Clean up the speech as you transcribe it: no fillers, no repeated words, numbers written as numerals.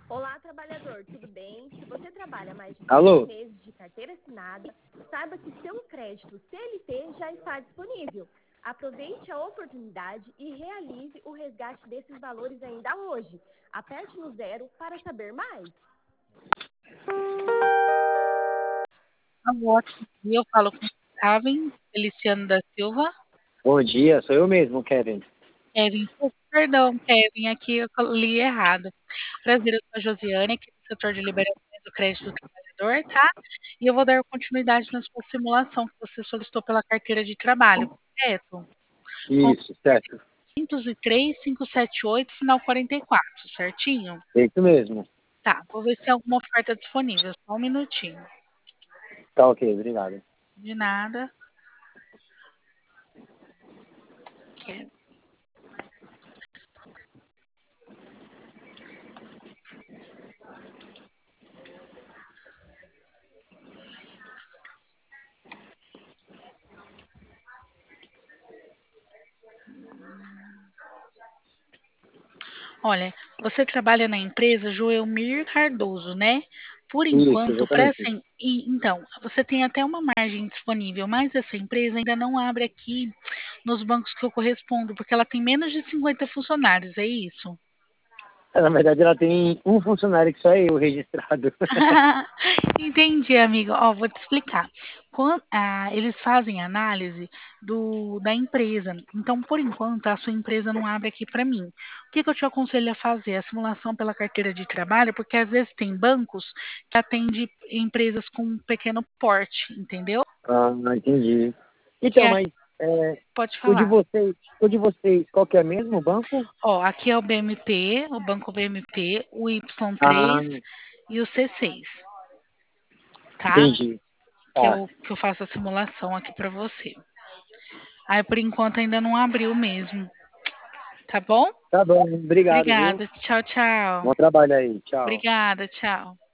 Olá, trabalhador, tudo bem? Se você trabalha mais de 6 Alô? meses de carteira assinada, saiba que seu crédito CLT já está disponível. Aproveite a oportunidade e realize o resgate desses valores ainda hoje. Aperte no zero para saber mais. Alô, e eu falo com o Kevin Feliciano da Silva. Bom dia, sou eu mesmo, Kevin. Kevin, perdão, Kevin, aqui eu li errado. Prazer, eu sou a Josiane, aqui do setor de liberações do crédito do trabalhador, tá? E eu vou dar continuidade na sua simulação que você solicitou pela carteira de trabalho, correto? Isso, certo. 503, 578, final 44, certinho? É isso mesmo. Tá, vou ver se tem alguma oferta disponível, só um minutinho. Tá ok, obrigado. De nada. Kevin. Olha, você trabalha na empresa Joelmir Cardoso, né? Por Isso, enquanto, para essa, exatamente. então, você tem até uma margem disponível, mas essa empresa ainda não abre aqui nos bancos que eu correspondo, porque ela tem menos de 50 funcionários, é isso? Na verdade, ela tem um funcionário que só é eu registrado. Entendi, amigo. Ó, vou te explicar. Eles fazem análise da empresa. Então, por enquanto, a sua empresa não abre aqui para mim. O que que eu te aconselho a fazer? A simulação pela carteira de trabalho, porque às vezes tem bancos que atendem empresas com pequeno porte, entendeu? Ah, entendi. Que Então, é, mas pode o de falar. vocês, o de vocês, qual que é mesmo o banco? Ó, aqui é o BMP, o Banco BMP, o Ah, Y3 e o C6, tá? entendi. Que é Tá. o que eu faço a simulação aqui para você. Aí, por enquanto, ainda não abriu mesmo. Tá bom? Tá bom, obrigado, viu? Obrigada. Tchau, tchau. Bom trabalho aí, tchau. Obrigada, tchau.